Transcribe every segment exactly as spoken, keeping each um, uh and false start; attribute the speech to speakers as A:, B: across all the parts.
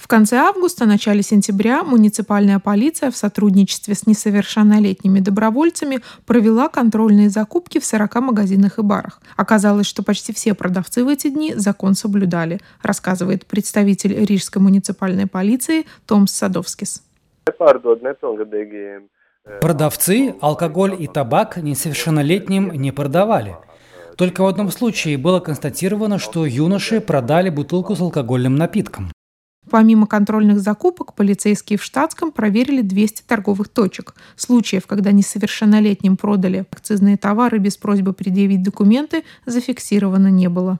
A: В конце августа, начале сентября муниципальная полиция в сотрудничестве с несовершеннолетними добровольцами провела контрольные закупки в сорока магазинах и барах. Оказалось, что почти все продавцы в эти дни закон соблюдали, рассказывает представитель Рижской муниципальной полиции Томс Садовскис.
B: Продавцы алкоголь и табак несовершеннолетним не продавали. Только в одном случае было констатировано, что юноши продали бутылку с алкогольным напитком.
A: Помимо контрольных закупок, полицейские в штатском проверили двести торговых точек. Случаев, когда несовершеннолетним продали акцизные товары без просьбы предъявить документы, зафиксировано не было.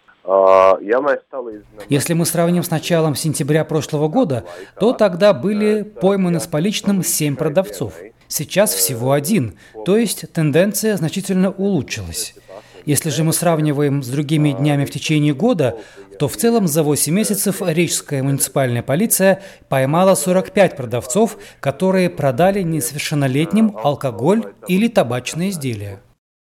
B: Если мы сравним с началом сентября прошлого года, то тогда были пойманы с поличным семь продавцов. Сейчас всего один, то есть тенденция значительно улучшилась. Если же мы сравниваем с другими днями в течение года, то в целом за восемь месяцев Рижская муниципальная полиция поймала сорок пять продавцов, которые продали несовершеннолетним алкоголь или табачные изделия.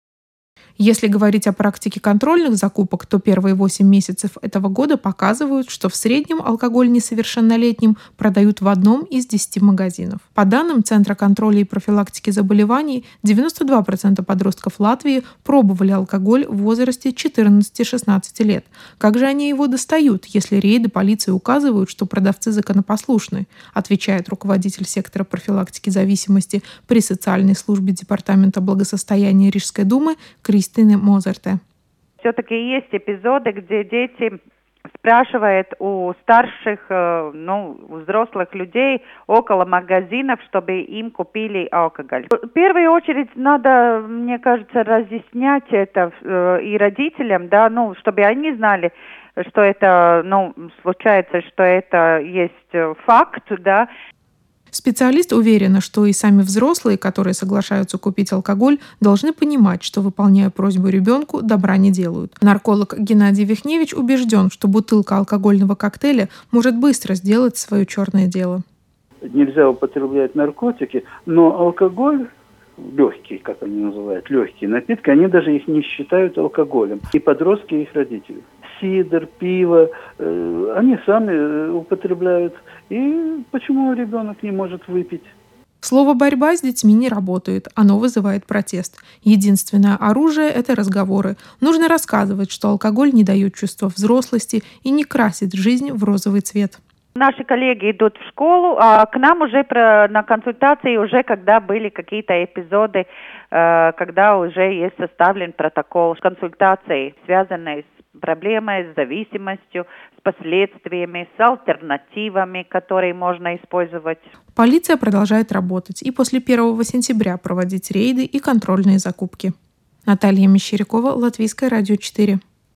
A: Если говорить о практике контрольных закупок, то первые восемь месяцев этого года показывают, что в среднем алкоголь несовершеннолетним продают в одном из десяти магазинов. По данным Центра контроля и профилактики заболеваний, девяносто два процента подростков Латвии пробовали алкоголь в возрасте четырнадцати-шестнадцати лет. Как же они его достают, если рейды полиции указывают, что продавцы законопослушны, отвечает руководитель сектора профилактики зависимости при социальной службе Департамента благосостояния Рижской думы Кристина Мозерте.
C: Все-таки есть эпизоды, где дети спрашивают у старших, ну, взрослых людей около магазинов, чтобы им купили алкоголь. В первую очередь надо, мне кажется, разъяснять это и родителям, да, ну, чтобы они знали, что это, ну, случается, что это есть факт, да.
A: Специалист уверена, что и сами взрослые, которые соглашаются купить алкоголь, должны понимать, что, выполняя просьбу ребенку, добра не делают. Нарколог Геннадий Вихневич убежден, что бутылка алкогольного коктейля может быстро сделать свое черное дело.
D: Нельзя употреблять наркотики, но алкоголь, легкие, как они называют, легкие напитки, они даже их не считают алкоголем. И подростки, и их родители. Сидр, пиво, э, они сами употребляют. И почему ребенок не может выпить?
A: Слово «борьба» с детьми не работает, оно вызывает протест. Единственное оружие – это разговоры. Нужно рассказывать, что алкоголь не дает чувства взрослости и не красит жизнь в розовый цвет.
C: Наши коллеги идут в школу, а к нам уже про, на консультации уже, когда были какие-то эпизоды, э, когда уже есть составлен протокол консультации, связанной с проблемой, с зависимостью, с последствиями, с альтернативами, которые можно использовать.
A: Полиция продолжает работать и после первого сентября проводить рейды и контрольные закупки. Наталья Мещерякова, Латвийское радио четыре.